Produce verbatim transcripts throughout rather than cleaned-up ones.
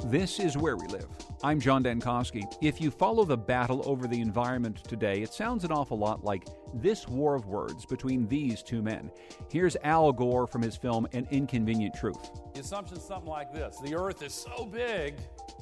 This is Where We Live. I'm John Dankosky. If you follow the battle over the environment today, it sounds an awful lot like this war of words between these two men. Here's Al Gore from his film An Inconvenient Truth. The assumption is something like this. The Earth is so big,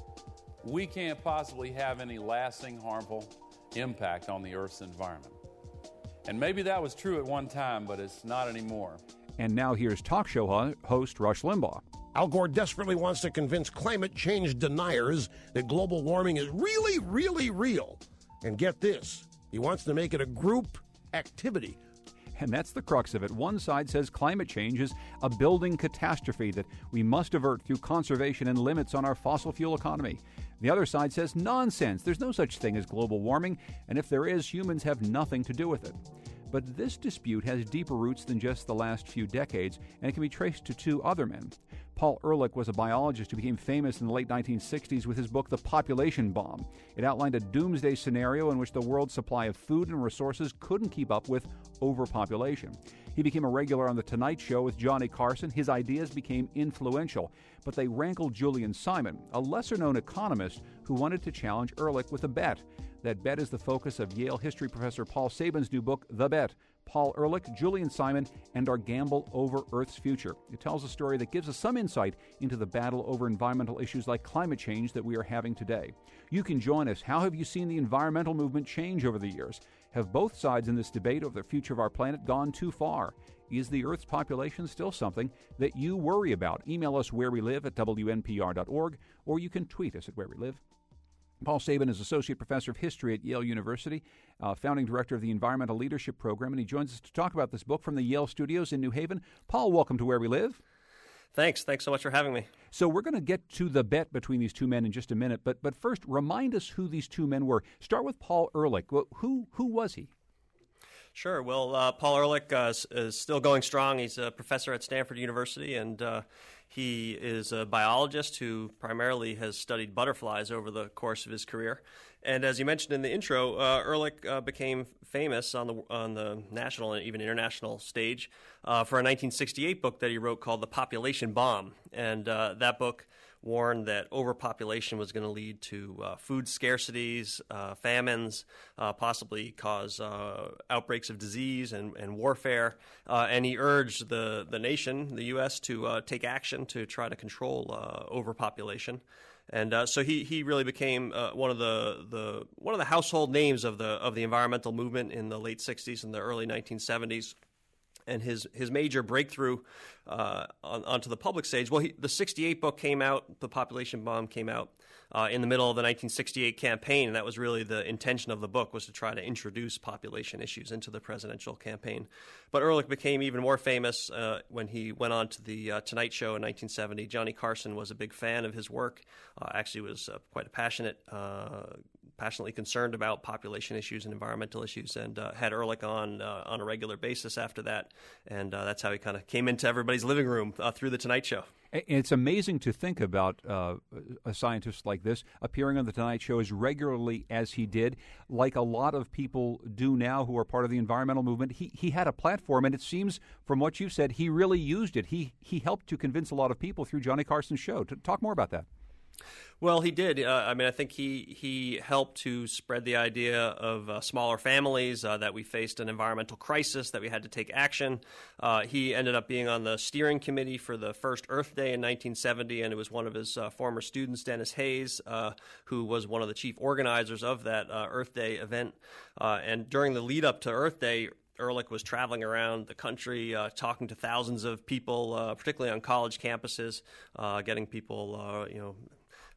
we can't possibly have any lasting harmful impact on the Earth's environment. And maybe that was true at one time, but it's not anymore. And now here's talk show ho- host Rush Limbaugh. Al Gore desperately wants to convince climate change deniers that global warming is really, really real. And get this, he wants to make it a group activity. And that's the crux of it. One side says climate change is a building catastrophe that we must avert through conservation and limits on our fossil fuel economy. The other side says nonsense. There's no such thing as global warming, and if there is, humans have nothing to do with it. But this dispute has deeper roots than just the last few decades, and it can be traced to two other men. Paul Ehrlich was a biologist who became famous in the late nineteen sixties with his book, The Population Bomb. It outlined a doomsday scenario in which the world's supply of food and resources couldn't keep up with overpopulation. He became a regular on The Tonight Show with Johnny Carson. His ideas became influential, but they rankled Julian Simon, a lesser-known economist who wanted to challenge Ehrlich with a bet. That bet is the focus of Yale history professor Paul Saban's new book, The Bet, Paul Ehrlich, Julian Simon, and Our Gamble Over Earth's Future. It tells a story that gives us some insight into the battle over environmental issues like climate change that we are having today. You can join us. How have you seen the environmental movement change over the years? Have both sides in this debate over the future of our planet gone too far? Is the Earth's population still something that you worry about? Email us where we live at W N P R dot org, or you can tweet us at Where We Live. Paul Saban is Associate Professor of History at Yale University, uh, founding director of the Environmental Leadership Program, and he joins us to talk about this book from the Yale Studios in New Haven. Paul, welcome to Where We Live. Thanks. Thanks so much for having me. So we're going to get to the bet between these two men in just a minute, but but first, remind us who these two men were. Start with Paul Ehrlich. Who, who was he? Sure. Well, uh, Paul Ehrlich uh, is, is still going strong. He's a professor at Stanford University, and uh, he is a biologist who primarily has studied butterflies over the course of his career. And as you mentioned in the intro, uh, Ehrlich uh, became famous on the on the national and even international stage uh, for a nineteen sixty-eight book that he wrote called The Population Bomb. And uh, that book warned that overpopulation was going to lead to uh, food scarcities, uh, famines, uh, possibly cause uh, outbreaks of disease and, and warfare. Uh, and he urged the, the nation, the U S, to uh, take action to try to control uh, overpopulation. And uh, so he, he really became uh, one of the, the one of the household names of the of the environmental movement in the late sixties and the early nineteen seventies. And his, his major breakthrough uh, on, onto the public stage, well, he, the sixty-eight book came out, The Population Bomb came out uh, in the middle of the nineteen sixty-eight campaign, and that was really the intention of the book, was to try to introduce population issues into the presidential campaign. But Ehrlich became even more famous uh, when he went on to the uh, Tonight Show in nineteen seventy. Johnny Carson was a big fan of his work, uh, actually was uh, quite a passionate, uh, passionately concerned about population issues and environmental issues, and uh, had Ehrlich on uh, on a regular basis after that. And uh, that's how he kind of came into everybody's living room uh, through The Tonight Show. It's amazing to think about uh, a scientist like this appearing on The Tonight Show as regularly as he did, like a lot of people do now who are part of the environmental movement. He he had a platform, and it seems from what you've said, he really used it. He, he helped to convince a lot of people through Johnny Carson's show. Talk more about that. Well, he did. Uh, I mean, I think he he helped to spread the idea of uh, smaller families, uh, that we faced an environmental crisis, that we had to take action. Uh, he ended up being on the steering committee for the first Earth Day in nineteen seventy, and it was one of his uh, former students, Dennis Hayes, uh, who was one of the chief organizers of that uh, Earth Day event. Uh, and during the lead up to Earth Day, Ehrlich was traveling around the country, uh, talking to thousands of people, uh, particularly on college campuses, uh, getting people, uh, you know,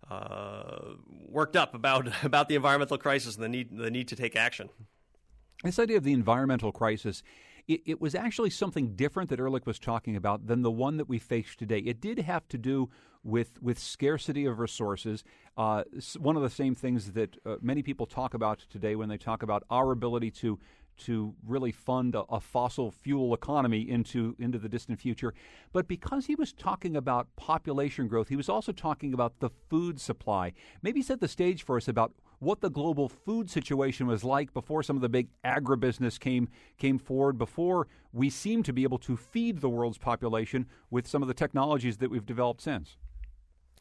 uh, worked up about about the environmental crisis and the need the need to take action. This idea of the environmental crisis, it, it was actually something different that Ehrlich was talking about than the one that we face today. It did have to do with with scarcity of resources. Uh, one of the same things that uh, many people talk about today when they talk about our ability to to really fund a, a fossil fuel economy into into the distant future. But because he was talking about population growth, he was also talking about the food supply. Maybe set the stage for us about what the global food situation was like before some of the big agribusiness came came forward, before we seem to be able to feed the world's population with some of the technologies that we've developed since.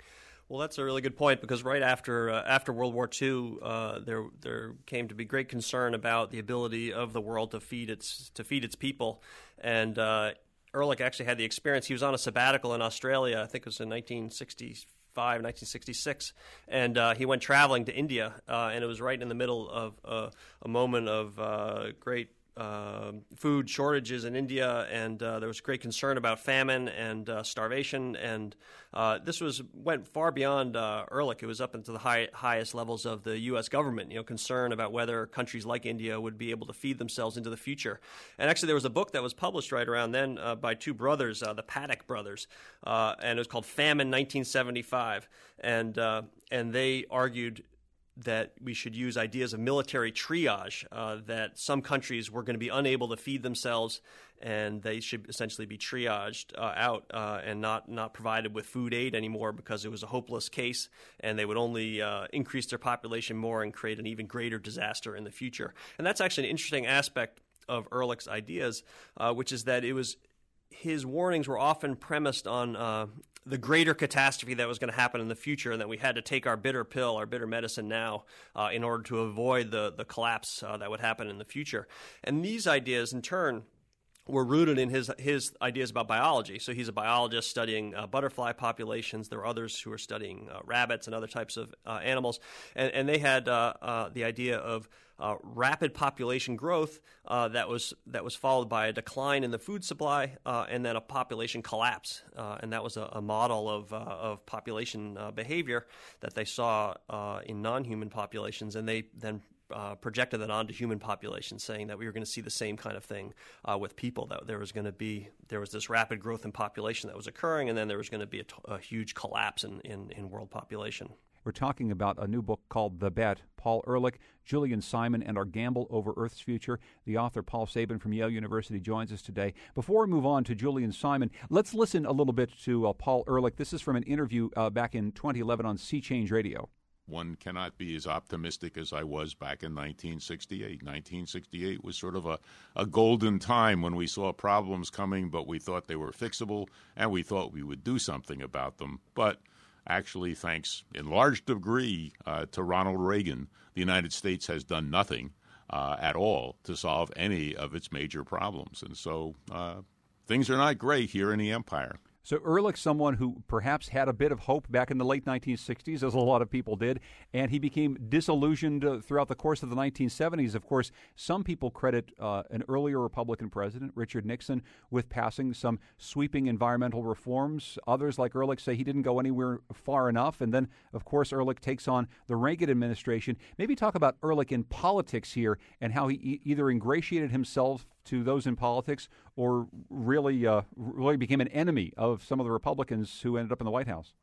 Well, that's a really good point, because right after uh, after World War Two, uh, there there came to be great concern about the ability of the world to feed its to feed its people, and uh, Ehrlich actually had the experience. He was on a sabbatical in Australia. I think it was in nineteen sixty-five, nineteen sixty-six, and uh, he went traveling to India, uh, and it was right in the middle of uh, a moment of uh, great Uh, food shortages in India, and uh, there was great concern about famine and uh, starvation, and uh, this was went far beyond uh, Ehrlich. It was up into the high, highest levels of the U S government, you know, concern about whether countries like India would be able to feed themselves into the future. And actually, there was a book that was published right around then uh, by two brothers, uh, the Paddock brothers, uh, and it was called Famine nineteen seventy-five, and uh, and they argued that we should use ideas of military triage, uh, that some countries were going to be unable to feed themselves, and they should essentially be triaged uh, out uh, and not, not provided with food aid anymore, because it was a hopeless case, and they would only uh, increase their population more and create an even greater disaster in the future. And that's actually an interesting aspect of Ehrlich's ideas, uh, which is that it was his warnings were often premised on uh, the greater catastrophe that was going to happen in the future, and that we had to take our bitter pill, our bitter medicine now, uh, in order to avoid the, the collapse uh, that would happen in the future. And these ideas, in turn, were rooted in his his ideas about biology. So he's a biologist studying uh, butterfly populations. There were others who were studying uh, rabbits and other types of uh, animals, and, and they had uh, uh, the idea of uh, rapid population growth uh, that was that was followed by a decline in the food supply, uh, and then a population collapse. Uh, and that was a, a model of uh, of population uh, behavior that they saw uh, in non-human populations, and they then Uh, projected that onto human populations, saying that we were going to see the same kind of thing uh, with people, that there was going to be, there was this rapid growth in population that was occurring, and then there was going to be a, t- a huge collapse in, in, in world population. We're talking about a new book called The Bet. Paul Ehrlich, Julian Simon, and Our Gamble Over Earth's Future. The author, Paul Sabin from Yale University, joins us today. Before we move on to Julian Simon, let's listen a little bit to uh, Paul Ehrlich. This is from an interview uh, back in twenty eleven on Sea Change Radio. One cannot be as optimistic as I was back in nineteen sixty-eight. nineteen sixty-eight was sort of a, a golden time when we saw problems coming, but we thought they were fixable, and we thought we would do something about them. But actually, thanks in large degree uh, to Ronald Reagan, the United States has done nothing uh, at all to solve any of its major problems. And so uh, things are not great here in the empire. So Ehrlich, someone who perhaps had a bit of hope back in the late nineteen sixties, as a lot of people did, and he became disillusioned uh, throughout the course of the nineteen seventies. Of course, some people credit uh, an earlier Republican president, Richard Nixon, with passing some sweeping environmental reforms. Others, like Ehrlich, say he didn't go anywhere far enough. And then, of course, Ehrlich takes on the Reagan administration. Maybe talk about Ehrlich in politics here and how he e- either ingratiated himself to those in politics or really uh, really became an enemy of some of the Republicans who ended up in the White House.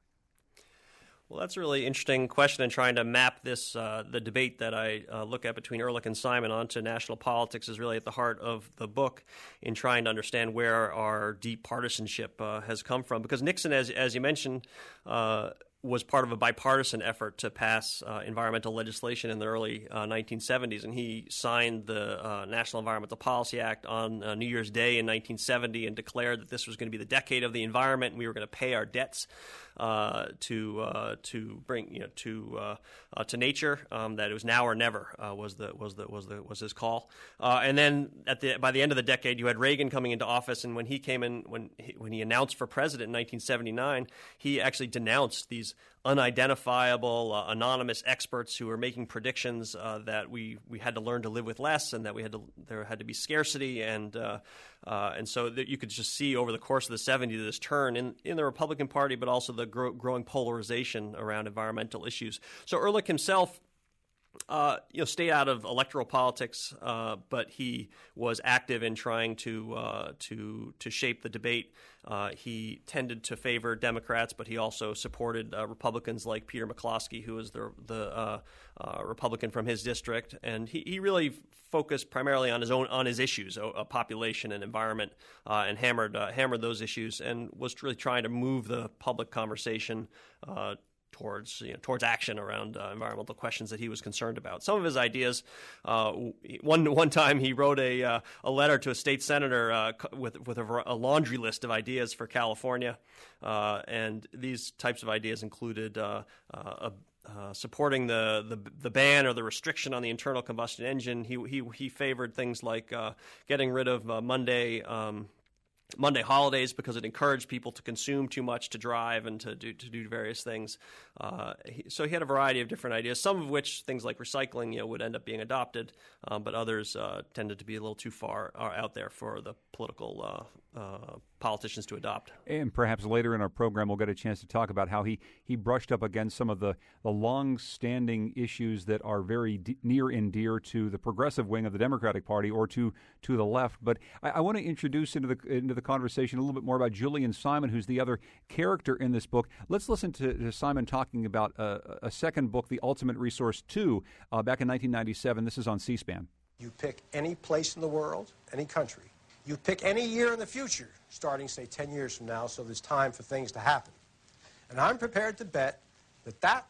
Well, that's a really interesting question, and trying to map this, uh, the debate that I uh, look at between Ehrlich and Simon onto national politics is really at the heart of the book, in trying to understand where our deep partisanship uh, has come from. Because Nixon, as, as you mentioned, uh, was part of a bipartisan effort to pass uh, environmental legislation in the early uh, nineteen seventies, and he signed the uh, National Environmental Policy Act on uh, New Year's Day in nineteen seventy and declared that this was going to be the decade of the environment, and we were going to pay our debts uh, to uh, to bring you know to uh, uh, to nature. Um, that it was now or never uh, was the was the was the was his call. Uh, and then at the by the end of the decade, you had Reagan coming into office, and when he came in when he, when he announced for president in nineteen seventy-nine, he actually denounced these unidentifiable, uh, anonymous experts who were making predictions uh, that we, we had to learn to live with less, and that we had to there had to be scarcity, and uh, uh, and so that you could just see over the course of the seventies this turn in, in the Republican Party, but also the gro- growing polarization around environmental issues. So Ehrlich himself, Uh, you know, stayed out of electoral politics, uh, but he was active in trying to uh, to to shape the debate. Uh, he tended to favor Democrats, but he also supported uh, Republicans like Peter McCloskey, who was the the uh, uh, Republican from his district, and he, he really focused primarily on his own on his issues, uh, population and environment, uh, and hammered uh, hammered those issues, and was really trying to move the public conversation Uh, towards you know, towards action around uh, environmental questions that he was concerned about. Some of his ideas, uh, one one time he wrote a uh, a letter to a state senator uh, with with a, a laundry list of ideas for California, uh, and these types of ideas included uh, uh, a Uh, supporting the, the the ban or the restriction on the internal combustion engine. He he he favored things like uh, getting rid of uh, Monday um, Monday holidays because it encouraged people to consume too much to drive and to do to do various things. Uh, he, so he had a variety of different ideas, some of which things like recycling, you know, would end up being adopted, um, but others uh, tended to be a little too far uh, out there for the political uh, uh, politicians to adopt. And perhaps later in our program we'll get a chance to talk about how he, he brushed up against some of the, the long-standing issues that are very d- near and dear to the progressive wing of the Democratic Party or to to the left. But I, I want to introduce into the into the conversation a little bit more about Julian Simon, who's the other character in this book. Let's listen to, to Simon talking about a, a second book, The Ultimate Resource two, uh, back in nineteen ninety-seven. This is on C-SPAN. You pick any place in the world, any country. You pick any year in the future, starting, say, ten years from now, so there's time for things to happen. And I'm prepared to bet that that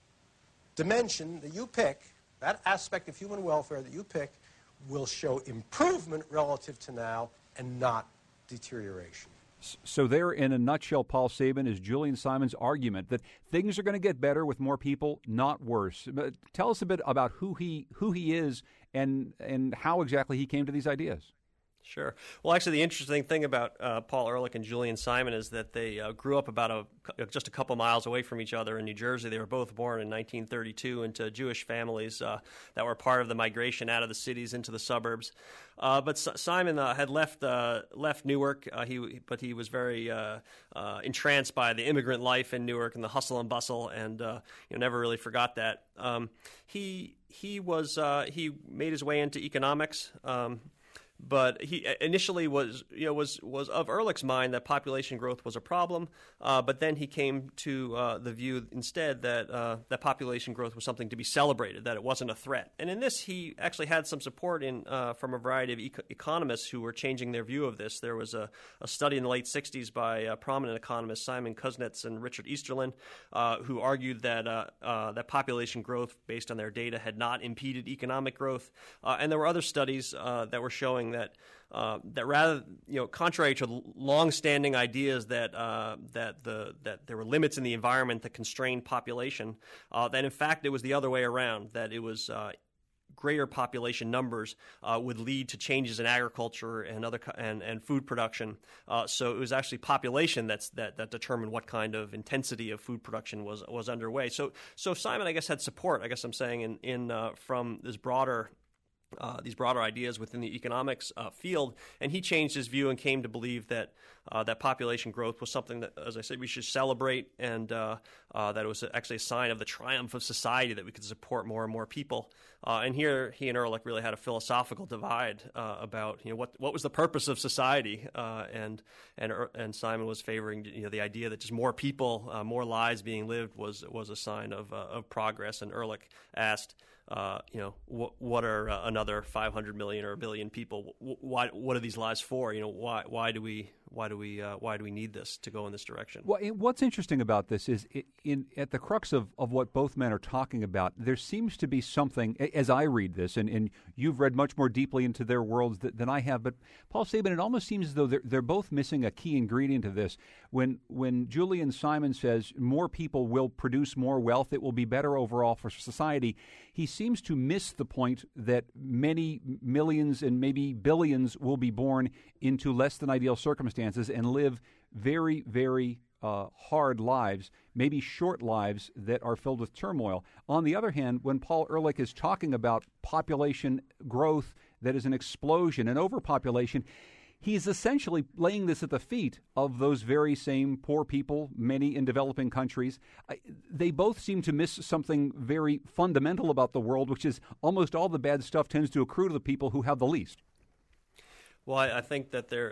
dimension that you pick, that aspect of human welfare that you pick, will show improvement relative to now and not deterioration. So there, in a nutshell, Paul Sabin, is Julian Simon's argument that things are going to get better with more people, not worse. But tell us a bit about who he who he is and and how exactly he came to these ideas. Sure. Well, actually, the interesting thing about uh, Paul Ehrlich and Julian Simon is that they uh, grew up about a, just a couple miles away from each other in New Jersey. They were both born in nineteen thirty-two into Jewish families uh, that were part of the migration out of the cities into the suburbs. Uh, but S- Simon uh, had left uh, left Newark, uh, he but he was very uh, uh, entranced by the immigrant life in Newark and the hustle and bustle, and uh, you know, never really forgot that. Um, he he was uh, he made his way into economics. Um, But he initially was, you know, was was of Ehrlich's mind that population growth was a problem. Uh, but then he came to uh, the view instead that uh, that population growth was something to be celebrated, that it wasn't a threat. And in this, he actually had some support in uh, from a variety of eco- economists who were changing their view of this. There was a, a study in the late sixties by uh, prominent economists Simon Kuznets and Richard Easterlin, uh, who argued that uh, uh, that population growth, based on their data, had not impeded economic growth. Uh, and there were other studies uh, that were showing that uh, that rather, you know, contrary to long-standing ideas that uh, that the that there were limits in the environment that constrained population, uh, that in fact it was the other way around. That it was uh, greater population numbers uh, would lead to changes in agriculture and other co- and and food production. Uh, so it was actually population that's that that determined what kind of intensity of food production was was underway. So so Simon, I guess, had support. I guess I'm saying in in uh, from this broader. Uh, these broader ideas within the economics uh, field, and he changed his view and came to believe that uh, that population growth was something that, as I said, we should celebrate, and uh, uh, that it was actually a sign of the triumph of society that we could support more and more people. Uh, and here, he and Ehrlich really had a philosophical divide uh, about, you know, what what was the purpose of society, uh, and and and Simon was favoring, you know, the idea that just more people, uh, more lives being lived was was a sign of uh, of progress. And Ehrlich asked, Uh, you know, what, what are uh, another five hundred million or a billion people? Why? What are these lives for? You know, why? Why do we? Why do we? Uh, why do we need this to go in this direction? Well, what's interesting about this is, it, in at the crux of, of what both men are talking about, there seems to be something. As I read this, and, and you've read much more deeply into their worlds th- than I have, but Paul Sabin, it almost seems as though they're they're both missing a key ingredient of this. When when Julian Simon says more people will produce more wealth, it will be better overall for society, he seems to miss the point that many millions and maybe billions will be born into less than ideal circumstances and live very, very uh, hard lives, maybe short lives that are filled with turmoil. On the other hand, when Paul Ehrlich is talking about population growth that is an explosion and overpopulation, he's essentially laying this at the feet of those very same poor people, many in developing countries. I, they both seem to miss something very fundamental about the world, which is almost all the bad stuff tends to accrue to the people who have the least. Well, I, I think that there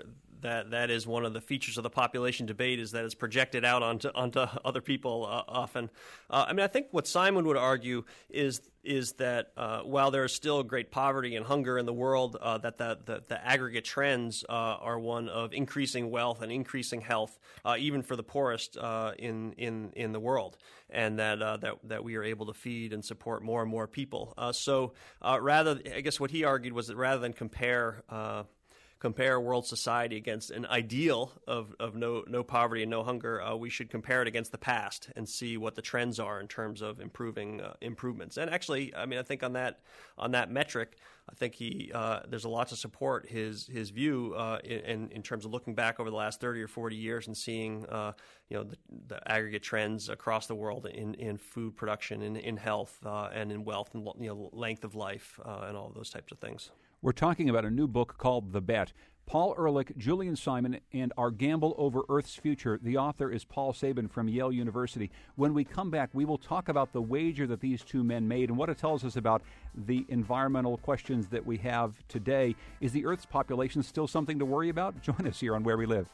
that that is one of the features of the population debate, is that it's projected out onto onto other people uh, often. Uh, I mean, I think what Simon would argue is is that uh, while there is still great poverty and hunger in the world, uh, that the, the, the aggregate trends uh, are one of increasing wealth and increasing health, uh, even for the poorest uh, in in in the world, and that uh, that that we are able to feed and support more and more people. Uh, so uh, rather, I guess what he argued was that rather than compare uh, compare world society against an ideal of, of no no poverty and no hunger, uh, we should compare it against the past and see what the trends are in terms of improving uh, improvements. And actually, I mean, I think on that on that metric, I think he uh, there's a lot to support his his view uh, in in terms of looking back over the last thirty or forty years and seeing uh, you know the, the aggregate trends across the world in, in food production, in in health, uh, and in wealth, and you know length of life, uh, and all of those types of things. We're talking about a new book called The Bet. Paul Ehrlich, Julian Simon, and Our Gamble Over Earth's Future. The author is Paul Sabin from Yale University. When we come back, we will talk about the wager that these two men made and what it tells us about the environmental questions that we have today. Is the Earth's population still something to worry about? Join us here on Where We Live.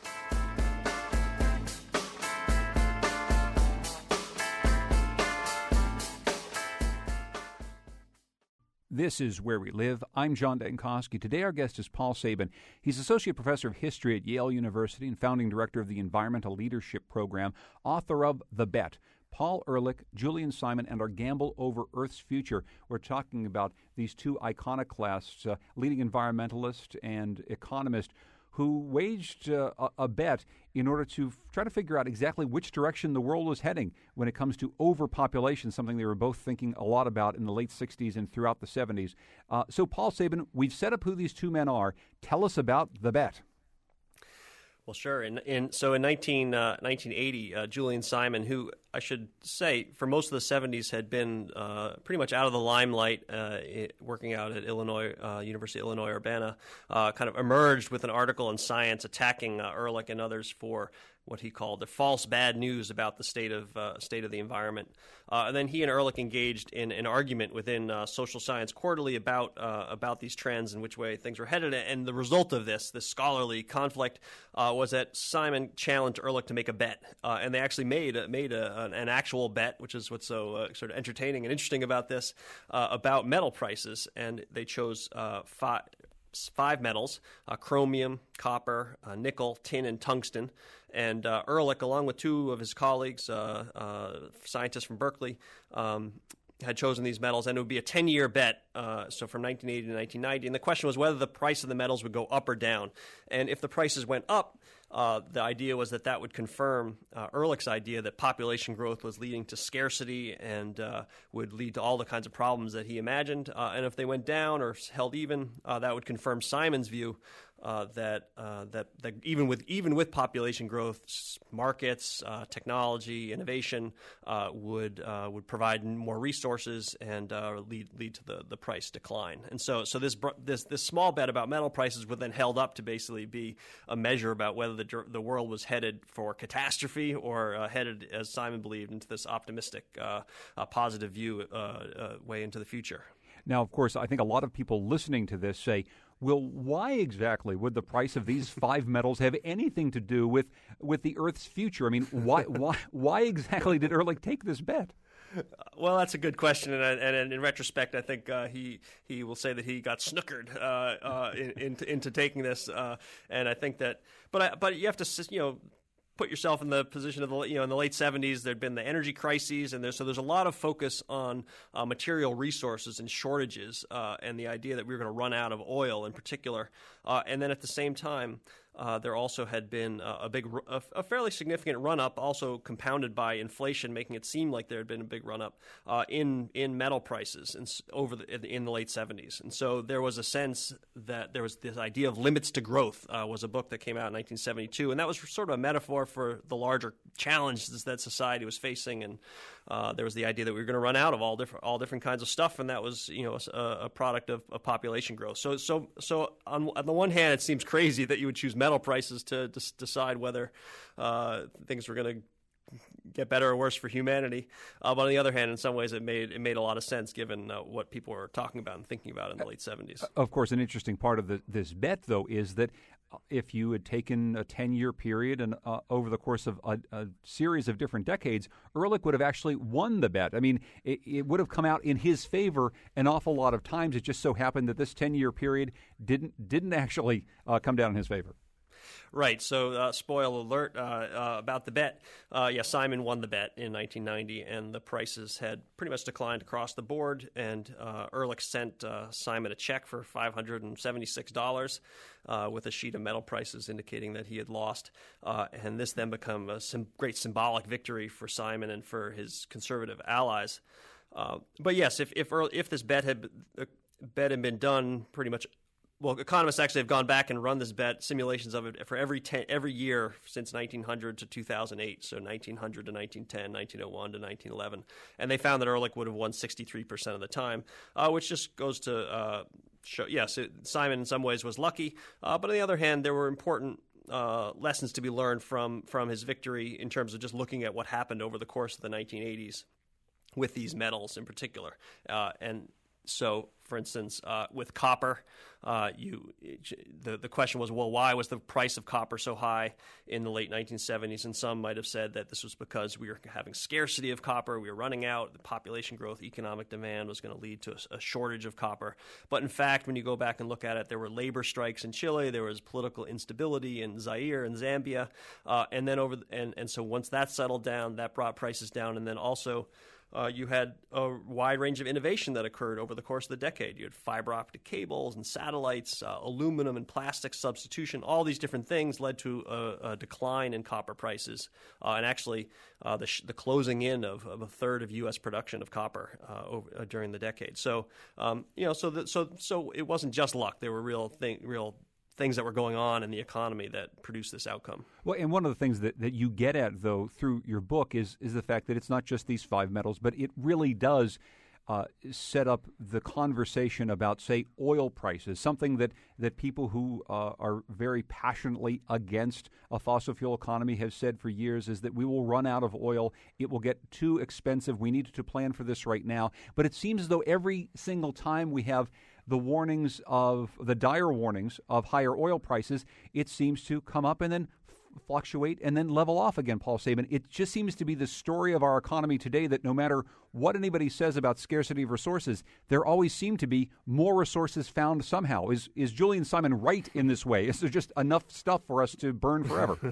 This is Where We Live. I'm John Dankosky. Today our guest is Paul Sabin. He's Associate Professor of History at Yale University and Founding Director of the Environmental Leadership Program, author of The Bet. Paul Ehrlich, Julian Simon, and Our Gamble Over Earth's Future. We're talking about these two iconoclasts, uh, leading environmentalist and economist, who waged uh, a, a bet in order to f- try to figure out exactly which direction the world was heading when it comes to overpopulation, something they were both thinking a lot about in the late sixties and throughout the seventies. Uh, so, Paul Sabin, we've set up who these two men are. Tell us about the bet. Well, sure. In, in so in nineteen, uh, nineteen eighty, uh, Julian Simon, who I should say for most of the seventies had been uh, pretty much out of the limelight, uh, it, working out at Illinois uh, University of Illinois Urbana, uh, kind of emerged with an article in Science attacking uh, Ehrlich and others for what he called the false bad news about the state of uh, state of the environment. Uh, and then he and Ehrlich engaged in an argument within uh, Social Science Quarterly about uh, about these trends and which way things were headed. And the result of this, this scholarly conflict, uh, was that Simon challenged Ehrlich to make a bet, uh, and they actually made a, made a, an, an actual bet, which is what's so uh, sort of entertaining and interesting about this, uh, about metal prices. And they chose uh, five. Five metals, uh, chromium, copper, uh, nickel, tin, and tungsten. And uh, Ehrlich, along with two of his colleagues, uh, uh, scientists from Berkeley, um, had chosen these metals, and it would be a ten-year bet, uh, so from nineteen eighty to nineteen ninety. And the question was whether the price of the metals would go up or down. And if the prices went up, uh, the idea was that that would confirm uh, Ehrlich's idea that population growth was leading to scarcity and uh, would lead to all the kinds of problems that he imagined. Uh, and if they went down or held even, uh, that would confirm Simon's view Uh, that uh, that that even with even with population growth, markets, uh, technology, innovation uh, would uh, would provide more resources and uh, lead lead to the, the price decline. And so so this this this small bet about metal prices was then held up to basically be a measure about whether the the world was headed for catastrophe or uh, headed, as Simon believed, into this optimistic, uh, uh, positive view uh, uh, way into the future. Now, of course, I think a lot of people listening to this say, well, why exactly would the price of these five metals have anything to do with, with the Earth's future? I mean, why why why exactly did Ehrlich take this bet? Well, that's a good question, and, and in retrospect, I think uh, he he will say that he got snookered uh, uh, in, into, into taking this, uh, and I think that, but I, but you have to you know. put yourself in the position of the you know in the late seventies. There'd been the energy crises, and there's so there's a lot of focus on uh, material resources and shortages, uh, and the idea that we were going to run out of oil in particular. Uh, and then at the same time, uh, there also had been uh, a big, a, a fairly significant run up, also compounded by inflation, making it seem like there had been a big run up uh, in in metal prices in, over the, in the late seventies. And so there was a sense that there was this idea of limits to growth. Uh, was a book that came out in nineteen seventy-two, and that was sort of a metaphor for the larger challenges that society was facing. And uh, there was the idea that we were going to run out of all different all different kinds of stuff, and that was you know a, a product of, of population growth. So so so on, on the one hand, it seems crazy that you would choose metal prices to, to decide whether uh, things were going to get better or worse for humanity. Uh, but on the other hand, in some ways, it made it made a lot of sense given uh, what people were talking about and thinking about in the late seventies. Of course, an interesting part of the, this bet, though, is that if you had taken a ten-year period and uh, over the course of a, a series of different decades, Ehrlich would have actually won the bet. I mean, it, it would have come out in his favor an awful lot of times. It just so happened that this ten-year period didn't didn't actually uh, come down in his favor. Right. So, uh, spoil alert uh, uh, about the bet. Uh, yeah, Simon won the bet in nineteen ninety, and the prices had pretty much declined across the board. And uh, Ehrlich sent uh, Simon a check for five hundred seventy-six dollars uh, with a sheet of metal prices indicating that he had lost. Uh, and this then became a sim- great symbolic victory for Simon and for his conservative allies. Uh, but yes, if if, Ehrlich, if this bet had uh, bet had been done pretty much. Well, economists actually have gone back and run this bet, simulations of it for every ten, every year since nineteen hundred to two thousand eight, so nineteen hundred to nineteen ten, nineteen oh one to nineteen eleven. And they found that Ehrlich would have won sixty-three percent of the time, uh, which just goes to uh, show, yes, it, Simon in some ways was lucky, uh, but on the other hand, there were important uh, lessons to be learned from, from his victory in terms of just looking at what happened over the course of the nineteen eighties with these metals in particular. Uh, and So, for instance, uh, with copper, uh, you the the question was, well, why was the price of copper so high in the late nineteen seventies? And some might have said that this was because we were having scarcity of copper, we were running out, the population growth, economic demand was going to lead to a, a shortage of copper. But in fact, when you go back and look at it, there were labor strikes in Chile, there was political instability in Zaire and Zambia, uh, and then over the, and and so once that settled down, that brought prices down, and then also. Uh, you had a wide range of innovation that occurred over the course of the decade. You had fiber optic cables and satellites, uh, aluminum and plastic substitution. All these different things led to a, a decline in copper prices, uh, and actually uh, the, sh- the closing in of, of a third of U S production of copper uh, over, uh, during the decade. So, um, you know, so the, so so it wasn't just luck. There were real thing, real. things that were going on in the economy that produced this outcome. Well, and one of the things that, that you get at, though, through your book is is the fact that it's not just these five metals, but it really does uh, set up the conversation about, say, oil prices, something that, that people who uh, are very passionately against a fossil fuel economy have said for years is that we will run out of oil. It will get too expensive. We need to plan for this right now. But it seems as though every single time we have the warnings of the dire warnings of higher oil prices, it seems to come up and then f- fluctuate and then level off again, Paul Sabin. It just seems to be the story of our economy today that no matter what anybody says about scarcity of resources, there always seem to be more resources found somehow. Is is Julian Simon right in this way? Is there just enough stuff for us to burn forever?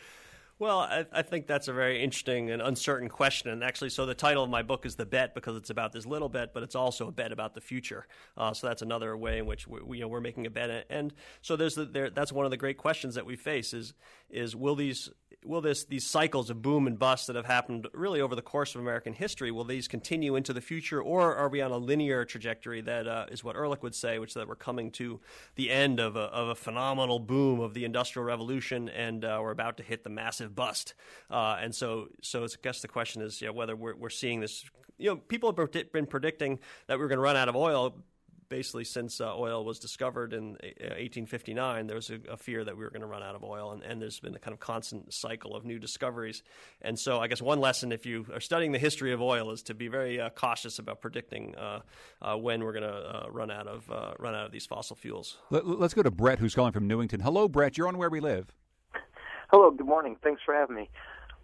Well, I, I think that's a very interesting and uncertain question. And actually, so the title of my book is The Bet because it's about this little bet, but it's also a bet about the future. Uh, so that's another way in which we, we, you know, we're making a bet. And so there's the, there, that's one of the great questions that we face is is will these will this these cycles of boom and bust that have happened really over the course of American history, will these continue into the future, or are we on a linear trajectory that uh, is what Ehrlich would say, which is that we're coming to the end of a, of a phenomenal boom of the Industrial Revolution and uh, we're about to hit the massive bust. Uh, and so so it's, I guess the question is, you know, whether we're, we're seeing this. You know, people have been predicting that we're going to run out of oil. Basically, since uh, oil was discovered in eighteen fifty-nine, there was a, a fear that we were going to run out of oil, and, and there's been a kind of constant cycle of new discoveries. And so I guess one lesson, if you are studying the history of oil, is to be very uh, cautious about predicting uh, uh, when we're going to uh, run out of uh, run out of these fossil fuels. Let, let's go to Brett, who's calling from Newington. Hello, Brett. You're on Where We Live. Hello, good morning. Thanks for having me.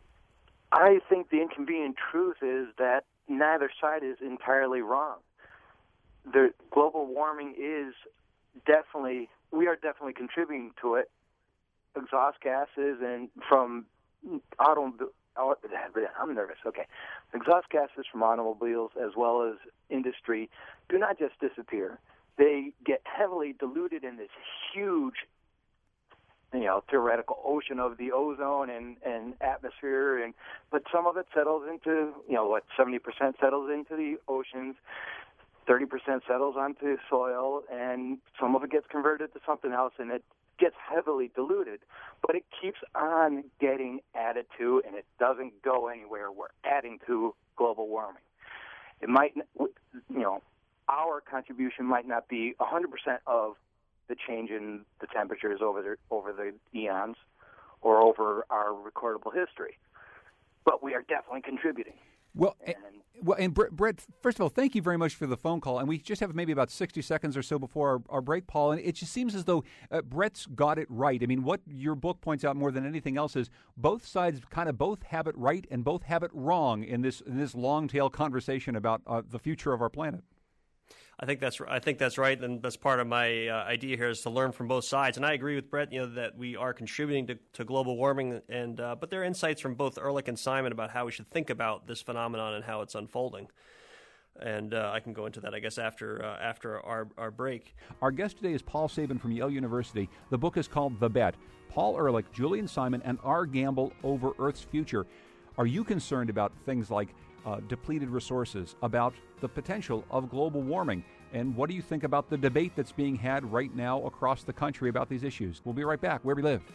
I think the inconvenient truth is that neither side is entirely wrong. The global warming is definitely, we are definitely contributing to it. Exhaust gases and from automobile, I'm nervous, okay. Exhaust gases from automobiles as well as industry do not just disappear. They get heavily diluted in this huge, you know, theoretical ocean of the ozone and, and atmosphere, and but some of it settles into, you know, what, seventy percent settles into the oceans, thirty percent settles onto soil, and some of it gets converted to something else, and it gets heavily diluted. But it keeps on getting added to, and it doesn't go anywhere. We're adding to global warming. It might, you know, our contribution might not be one hundred percent of the change in the temperatures over the, over the eons or over our recordable history. But we are definitely contributing. Well, and, well, and Brett, first of all, thank you very much for the phone call. And we just have maybe about sixty seconds or so before our, our break, Paul. And it just seems as though uh, Brett's got it right. I mean, what your book points out more than anything else is both sides kind of both have it right and both have it wrong in this in this long tail conversation about uh, the future of our planet. I think that's I think that's right, and that's part of my uh, idea here is to learn from both sides. And I agree with Brett, you know, that we are contributing to, to global warming, and uh, but there are insights from both Ehrlich and Simon about how we should think about this phenomenon and how it's unfolding. And uh, I can go into that, I guess, after uh, after our, our break. Our guest today is Paul Sabin from Yale University. The book is called The Bet. Paul Ehrlich, Julian Simon, and our gamble over Earth's future. Are you concerned about things like Uh, depleted resources, about the potential of global warming? And what do you think about the debate that's being had right now across the country about these issues? We'll be right back, Where We Live.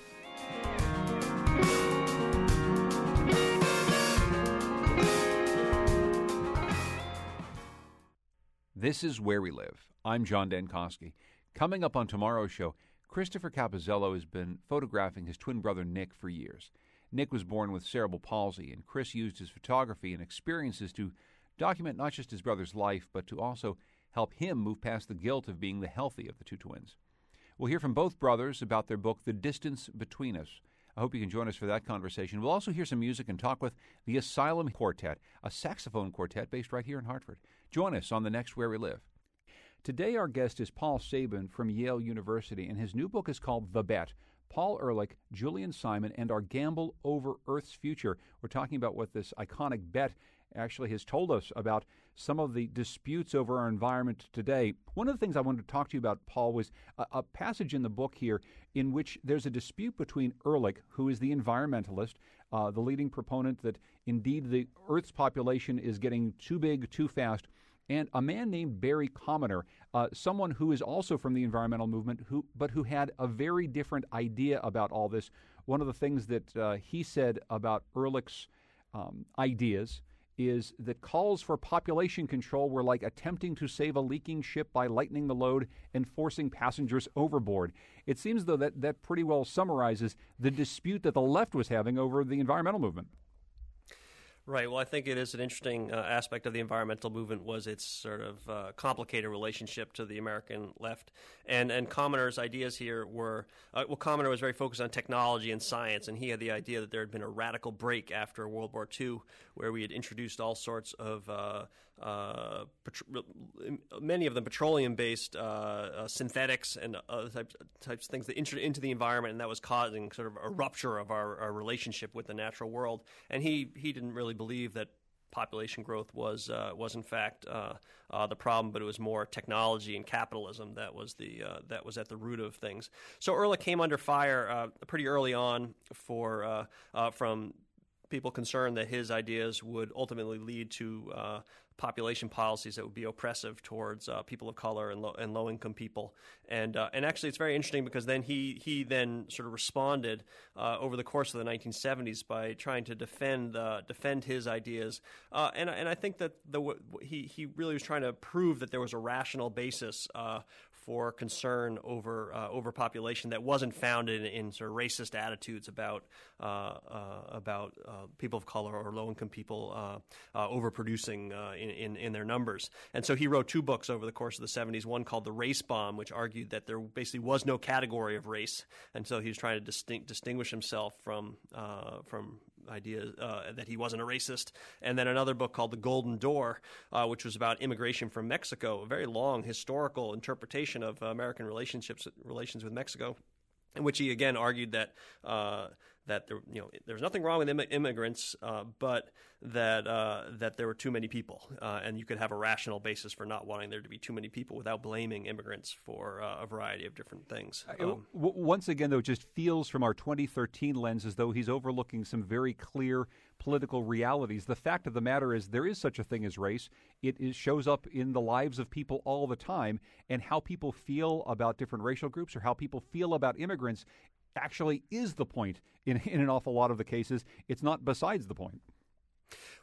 This is Where We Live. I'm John Dankosky. Coming up on tomorrow's show, Christopher Capozzello has been photographing his twin brother Nick for years. Nick was born with cerebral palsy, and Chris used his photography and experiences to document not just his brother's life, but to also help him move past the guilt of being the healthy of the two twins. We'll hear from both brothers about their book, The Distance Between Us. I hope you can join us for that conversation. We'll also hear some music and talk with the Asylum Quartet, a saxophone quartet based right here in Hartford. Join us on the next Where We Live. Today our guest is Paul Sabin from Yale University, and his new book is called The Bet. Paul Ehrlich, Julian Simon, and our gamble over Earth's future. We're talking about what this iconic bet actually has told us about some of the disputes over our environment today. One of the things I wanted to talk to you about, Paul, was a, a passage in the book here in which there's a dispute between Ehrlich, who is the environmentalist, uh, the leading proponent that indeed the Earth's population is getting too big too fast, and a man named Barry Commoner, uh, someone who is also from the environmental movement, who but who had a very different idea about all this. One of the things that uh, he said about Ehrlich's um, ideas is that calls for population control were like attempting to save a leaking ship by lightening the load and forcing passengers overboard. It seems, though, that that pretty well summarizes the dispute that the left was having over the environmental movement. Right. Well, I think it is an interesting uh, aspect of the environmental movement was its sort of uh, complicated relationship to the American left. And and Commoner's ideas here were, uh, well, Commoner was very focused on technology and science, and he had the idea that there had been a radical break after World War Two, where we had introduced all sorts of, uh, uh, petro- many of them petroleum-based uh, uh, synthetics and other types, types of things that entered into the environment, and that was causing sort of a rupture of our, our relationship with the natural world. And he, he didn't really believe that population growth was uh, was in fact uh, uh, the problem, but it was more technology and capitalism that was the uh, that was at the root of things. So Ehrlich came under fire uh, pretty early on for uh, uh, from people concerned that his ideas would ultimately lead to uh, population policies that would be oppressive towards uh, people of color and, low, and low-income people. And uh, and actually, it's very interesting because then he he then sort of responded uh, over the course of the nineteen seventies by trying to defend uh, defend his ideas. Uh, and and I think that the he he really was trying to prove that there was a rational basis uh, for concern over uh, overpopulation that wasn't founded in, in sort of racist attitudes about uh, uh, about uh, people of color or low-income people uh, uh, overproducing uh, in, in, in their numbers. And so he wrote two books over the course of the seventies, one called The Race Bomb, which argued that there basically was no category of race, and so he was trying to distinct, distinguish himself from uh, from ideas uh, that he wasn't a racist. And then another book called The Golden Door, uh, which was about immigration from Mexico, a very long historical interpretation of uh, American relationships relations with Mexico, in which he again argued that uh, that there, you know, there's nothing wrong with Im- immigrants, uh, but that uh, that there were too many people, uh, and you could have a rational basis for not wanting there to be too many people without blaming immigrants for uh, a variety of different things. Um, w- once again, though, it just feels from our twenty thirteen lens as though he's overlooking some very clear political realities. The fact of the matter is there is such a thing as race. It is, shows up in the lives of people all the time, and how people feel about different racial groups or how people feel about immigrants actually is the point in, in an awful lot of the cases. It's not besides the point.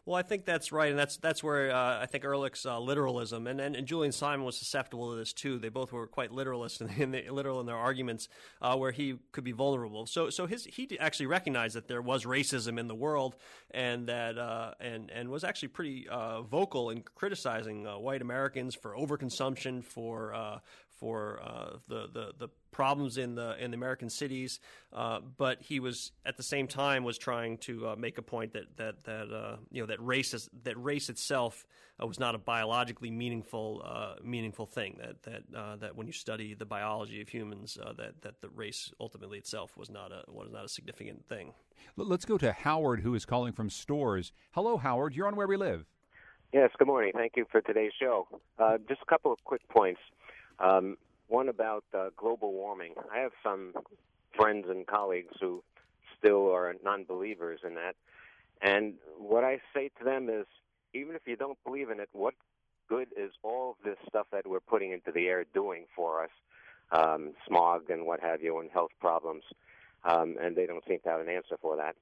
Well, I think that's right, and that's that's where uh, I think Ehrlich's uh, literalism, and, and, and Julian Simon was susceptible to this too. They both were quite literalist in, in the, literal in their arguments, uh, where he could be vulnerable. So, so his he actually recognized that there was racism in the world, and that uh, and and was actually pretty uh, vocal in criticizing uh, white Americans for overconsumption, for uh, for uh, the, the the problems in the in the American cities, uh, but he was at the same time was trying to uh, make a point that that that uh, you know that race is, that race itself uh, was not a biologically meaningful uh, meaningful thing. That that uh, that when you study the biology of humans, uh, that that the race ultimately itself was not a was not a significant thing. Let's go to Howard, who is calling from Stores. Hello, Howard. You're on Where We Live. Yes. Good morning. Thank you for today's show. Uh, just a couple of quick points. Um, one about uh, global warming. I have some friends and colleagues who still are non-believers in that. And what I say to them is, even if you don't believe in it, what good is all of this stuff that we're putting into the air doing for us, um, smog and what have you, and health problems? Um, and they don't seem to have an answer for that.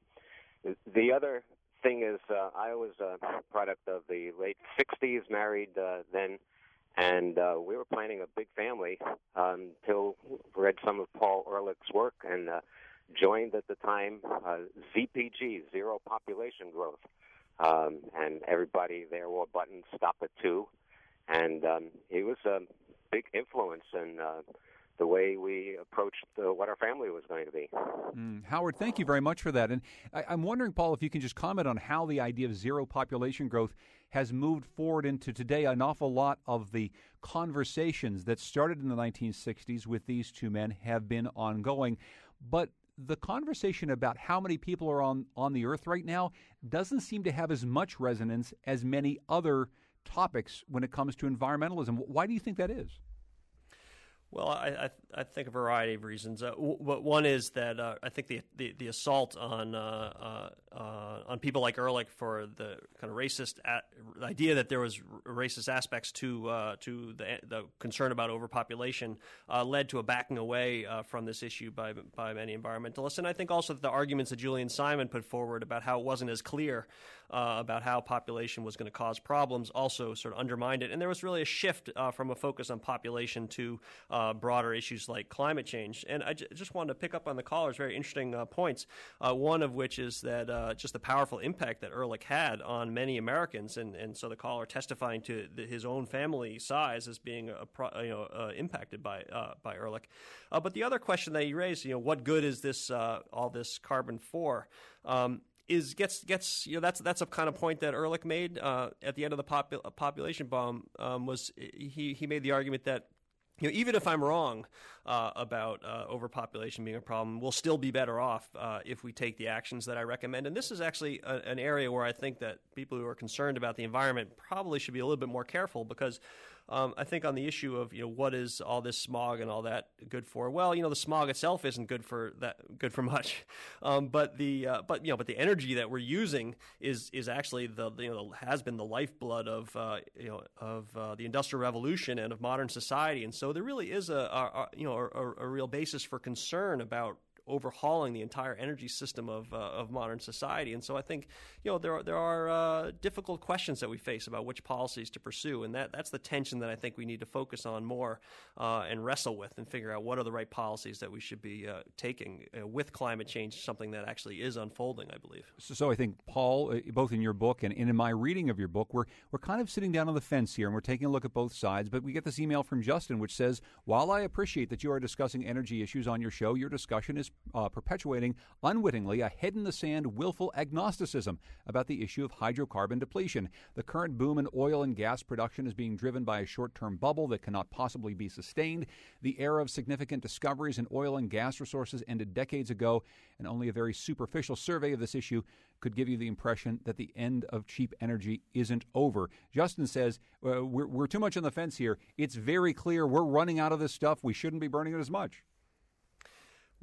The other thing is, uh, I was a product of the late sixties, married uh, then, and uh, we were planning a big family until um, read some of Paul Ehrlich's work and uh, joined at the time uh, Z P G, Zero Population Growth. Um, and everybody there wore buttons, stop at two. And um, he was a big influence in uh, the way we approached uh, what our family was going to be. Mm, Howard, thank you very much for that. And I, I'm wondering, Paul, if you can just comment on how the idea of zero population growth has moved forward into today. An awful lot of the conversations that started in the nineteen sixties with these two men have been ongoing. But the conversation about how many people are on, on the earth right now doesn't seem to have as much resonance as many other topics when it comes to environmentalism. Why do you think that is? Well, I, I, I think a variety of reasons. Uh, w- one is that uh, I think the, the, the assault on uh, uh, uh, on people like Ehrlich for the kind of racist a- the idea that there was r- racist aspects to uh, to the, the concern about overpopulation uh, led to a backing away uh, from this issue by by many environmentalists. And I think also that the arguments that Julian Simon put forward about how it wasn't as clear uh, about how population was going to cause problems also sort of undermined it. And there was really a shift uh, from a focus on population to uh, broader issues like climate change. And I j- just wanted to pick up on the caller's very interesting uh, points, uh, one of which is that uh, just the powerful impact that Ehrlich had on many Americans. And, and so the caller testifying to the, his own family size as being a pro, you know, uh, impacted by uh, by Ehrlich. Uh, but the other question that you raised, you know, what good is this uh, all this carbon for? Um, Is gets gets you know that's that's a kind of point that Ehrlich made uh, at the end of the popu- population bomb. Um, was he he made the argument that, you know, even if I'm wrong uh, about uh, overpopulation being a problem, we'll still be better off uh, if we take the actions that I recommend. And this is actually a, an area where I think that people who are concerned about the environment probably should be a little bit more careful, because Um, I think on the issue of, you know, what is all this smog and all that good for? Well, you know, the smog itself isn't good for that good for much, um, but the uh, but you know, but the energy that we're using is is actually the you know has been the lifeblood of uh, you know of uh, the Industrial Revolution and of modern society, and so there really is a, a, a you know a, a real basis for concern about overhauling the entire energy system of uh, of modern society. And so I think, you know, there are, there are uh, difficult questions that we face about which policies to pursue, and that that's the tension that I think we need to focus on more uh, and wrestle with and figure out what are the right policies that we should be uh, taking uh, with climate change, something that actually is unfolding, I believe. So, so I think, Paul, uh, both in your book and, and in my reading of your book, we're we're kind of sitting down on the fence here, and we're taking a look at both sides. But we get this email from Justin, which says, while I appreciate that you are discussing energy issues on your show, your discussion is Uh, perpetuating unwittingly a head-in-the-sand, willful agnosticism about the issue of hydrocarbon depletion. The current boom in oil and gas production is being driven by a short-term bubble that cannot possibly be sustained. The era of significant discoveries in oil and gas resources ended decades ago, and only a very superficial survey of this issue could give you the impression that the end of cheap energy isn't over. Justin says, uh, we're, we're too much on the fence here. It's very clear we're running out of this stuff. We shouldn't be burning it as much.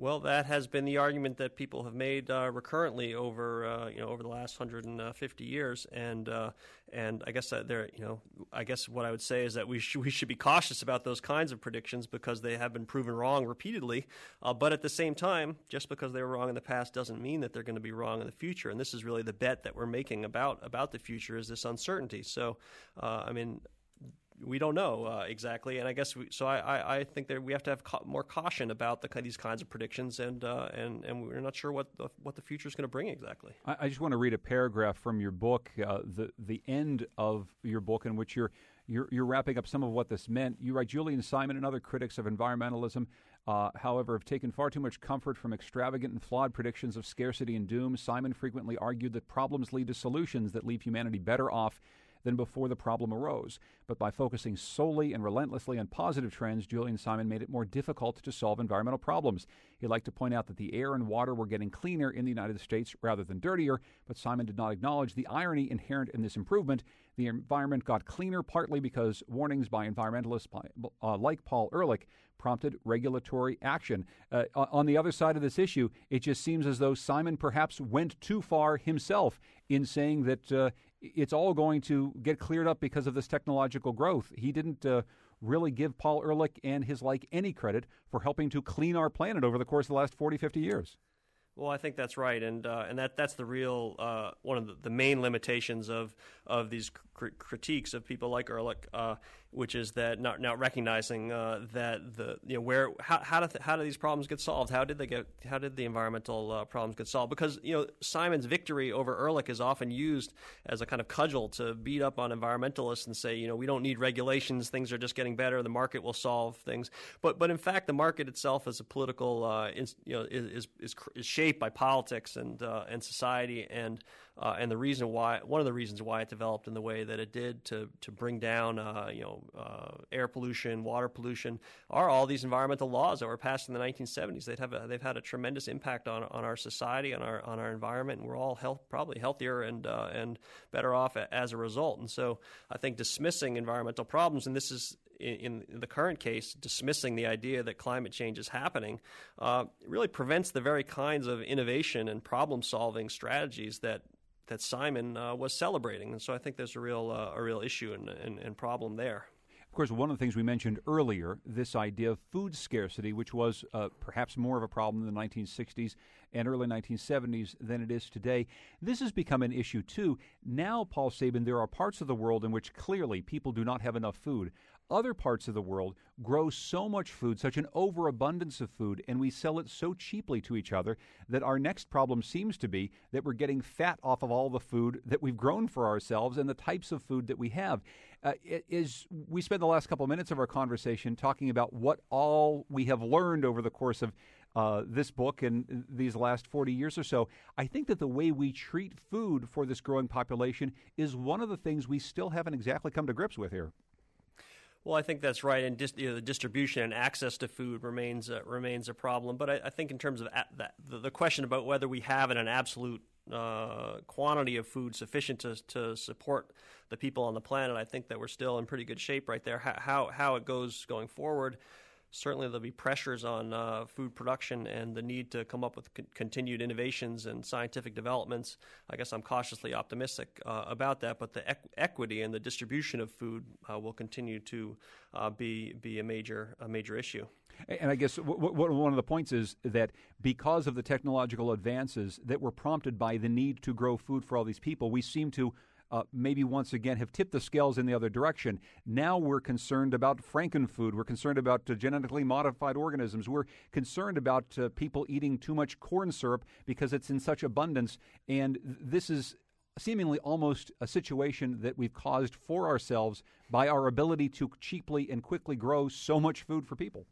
Well, that has been the argument that people have made uh, recurrently over uh, you know over the last one hundred fifty years, and uh, and I guess that there you know I guess what I would say is that we sh- we should be cautious about those kinds of predictions because they have been proven wrong repeatedly. Uh, but at the same time, just because they were wrong in the past doesn't mean that they're going to be wrong in the future. And this is really the bet that we're making about about the future is this uncertainty. So, uh, I mean. We don't know uh, exactly, and I guess we, so. I, I, I think that we have to have ca- more caution about the, these kinds of predictions, and uh, and and we're not sure what the, what the future is going to bring exactly. I, I just want to read a paragraph from your book, uh, the the end of your book, in which you're you're you're wrapping up some of what this meant. You write, Julian Simon and other critics of environmentalism, uh, however, have taken far too much comfort from extravagant and flawed predictions of scarcity and doom. Simon frequently argued that problems lead to solutions that leave humanity better off than before the problem arose. But by focusing solely and relentlessly on positive trends, Julian Simon made it more difficult to solve environmental problems. He'd like to point out that the air and water were getting cleaner in the United States rather than dirtier, but Simon did not acknowledge the irony inherent in this improvement. The environment got cleaner partly because warnings by environmentalists uh, like Paul Ehrlich prompted regulatory action. Uh, on the other side of this issue, it just seems as though Simon perhaps went too far himself in saying that uh, it's all going to get cleared up because of this technological growth. He didn't uh, really give Paul Ehrlich and his like any credit for helping to clean our planet over the course of the last forty, fifty years. Well, I think that's right, and uh, and that that's the real uh, one of the, the main limitations of of these cr- critiques of people like Ehrlich, uh, which is that not not recognizing uh, that the you know where how how do th- how do these problems get solved? How did they get how did the environmental uh, problems get solved? Because you know Simon's victory over Ehrlich is often used as a kind of cudgel to beat up on environmentalists and say you know we don't need regulations, things are just getting better, the market will solve things. But but in fact, the market itself as a political uh, is, you know is is is, is shaped by politics and uh, and society, and uh, and the reason why one of the reasons why it developed in the way that it did to to bring down uh, you know uh, air pollution, water pollution, are all these environmental laws that were passed in the nineteen seventies. They've have a, they've had a tremendous impact on on our society, on our on our environment, and we're all health, probably healthier and uh, and better off as a result. And so I think dismissing environmental problems, and this is in, in the current case, dismissing the idea that climate change is happening, uh, really prevents the very kinds of innovation and problem-solving strategies that that Simon uh, was celebrating. And so I think there's a real uh, a real issue and, and, and problem there. Of course, one of the things we mentioned earlier, this idea of food scarcity, which was uh, perhaps more of a problem in the nineteen sixties and early nineteen seventies than it is today. This has become an issue, too. Now, Paul Sabin, there are parts of the world in which clearly people do not have enough food. Other parts of the world grow so much food, such an overabundance of food, and we sell it so cheaply to each other that our next problem seems to be that we're getting fat off of all the food that we've grown for ourselves and the types of food that we have. Uh, it is, we spent the last couple of minutes of our conversation talking about what all we have learned over the course of uh, this book and these last forty years or so. I think that the way we treat food for this growing population is one of the things we still haven't exactly come to grips with here. Well, I think that's right, and dis- you know, the distribution and access to food remains uh, remains a problem. But I, I think in terms of a- that, the, the question about whether we have an absolute uh, quantity of food sufficient to to support the people on the planet, I think that we're still in pretty good shape right there. How how, how it goes going forward, certainly there'll be pressures on uh, food production and the need to come up with con- continued innovations and scientific developments. I guess I'm cautiously optimistic uh, about that, but the equ- equity and the distribution of food uh, will continue to uh, be be a major a major issue. And I guess w- w- one of the points is that because of the technological advances that were prompted by the need to grow food for all these people, we seem to Uh, maybe once again have tipped the scales in the other direction. Now we're concerned about frankenfood. We're concerned about uh, genetically modified organisms. We're concerned about uh, people eating too much corn syrup because it's in such abundance. And this is seemingly almost a situation that we've caused for ourselves by our ability to cheaply and quickly grow so much food for people.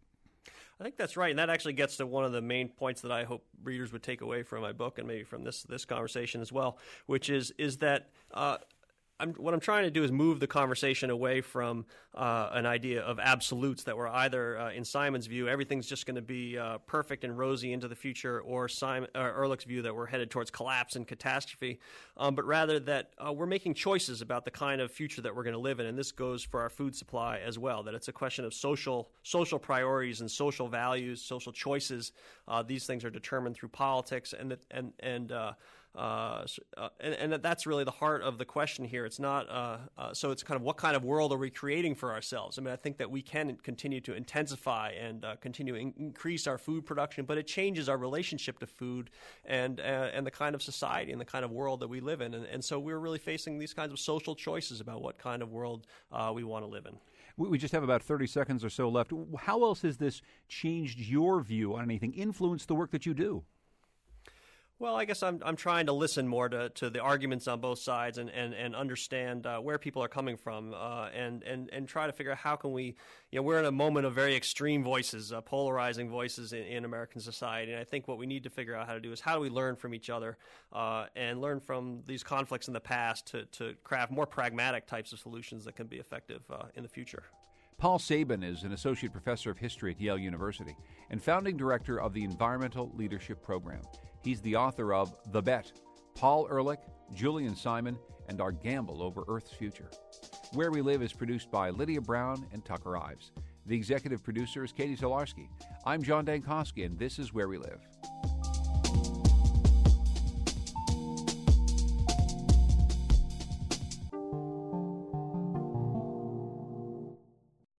I think that's right, and that actually gets to one of the main points that I hope readers would take away from my book and maybe from this this conversation as well, which is is that uh, I'm, what I'm trying to do is move the conversation away from uh, an idea of absolutes that were either, uh, in Simon's view, everything's just going to be uh, perfect and rosy into the future, or Simon, uh, Ehrlich's view that we're headed towards collapse and catastrophe, um, but rather that uh, we're making choices about the kind of future that we're going to live in, and this goes for our food supply as well, that it's a question of social social priorities and social values, social choices. Uh, these things are determined through politics, and and and uh, Uh, uh, and, and that's really the heart of the question here. It's not uh, uh, so. It's kind of what kind of world are we creating for ourselves? I mean, I think that we can continue to intensify and uh, continue to in- increase our food production, but it changes our relationship to food and uh, and the kind of society and the kind of world that we live in. And, and so we're really facing these kinds of social choices about what kind of world uh, we want to live in. We just have about thirty seconds or so left. How else has this changed your view on anything, influenced the work that you do? Well, I guess I'm I'm trying to listen more to, to the arguments on both sides and, and, and understand uh, where people are coming from uh, and, and, and try to figure out how can we, you know, we're in a moment of very extreme voices, uh, polarizing voices in, in American society. And I think what we need to figure out how to do is how do we learn from each other uh, and learn from these conflicts in the past to, to craft more pragmatic types of solutions that can be effective uh, in the future. Paul Sabin is an associate professor of history at Yale University and founding director of the Environmental Leadership Program. He's the author of The Bet, Paul Ehrlich, Julian Simon, and Our Gamble Over Earth's Future. Where We Live is produced by Lydia Brown and Tucker Ives. The executive producer is Katie Tolarski. I'm John Dankosky, and this is Where We Live.